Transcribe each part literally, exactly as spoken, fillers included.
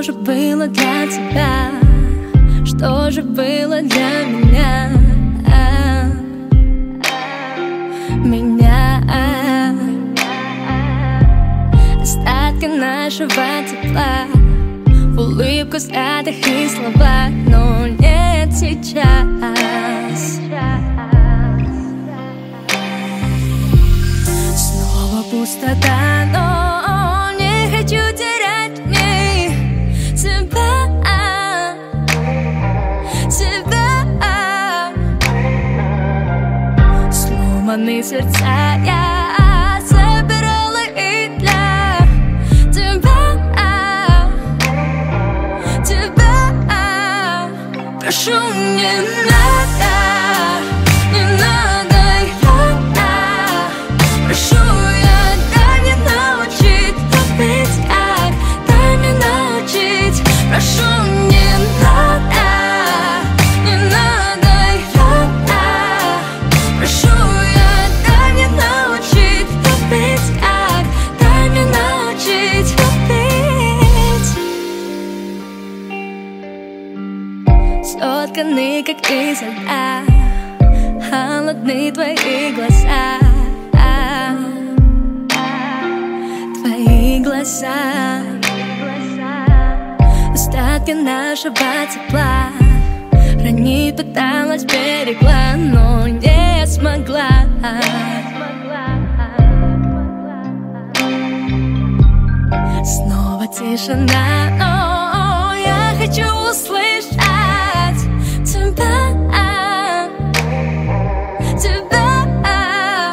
же было для тебя? Что же было для меня? Меня. Остатки нашего тепла, улыбку, взглядах и словах, но нет сейчас. Снова пустота, но не хочу терять в ней тебя, тебя. Сломанные сердца я собирала и для тебя, тебя. Прошу, не надо, не надо, я прошу, я дай мне научить любить, как, дай мне научить. Прошу, не надо, не надо, я прошу, я дай мне научить любить, как, дай мне научить любить. Сотканы, как из льда, холодны твои глаза, твои глаза. Остатки нашего тепла хранить пыталась, берегла, но не смогла. Снова тишина, но я хочу услышать тебя, тебя.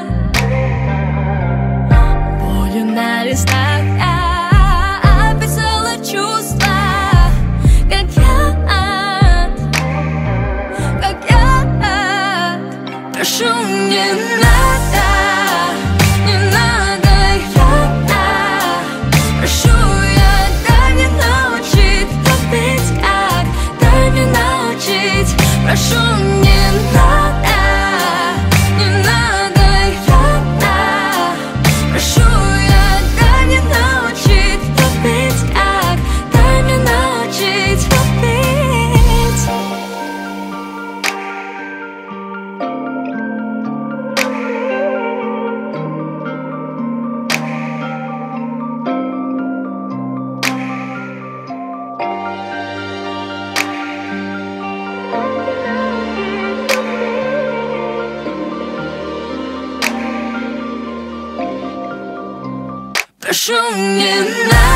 Болью на листах я описала чувства, как я, как я. Прошу, не надо, не надо, я прошу, я дай мне научить любить, как, дай мне научить. Прошу, не надо, не надо, я прошу, я дай мне научить любить, как, дай мне научить любить. Прошу, не надо.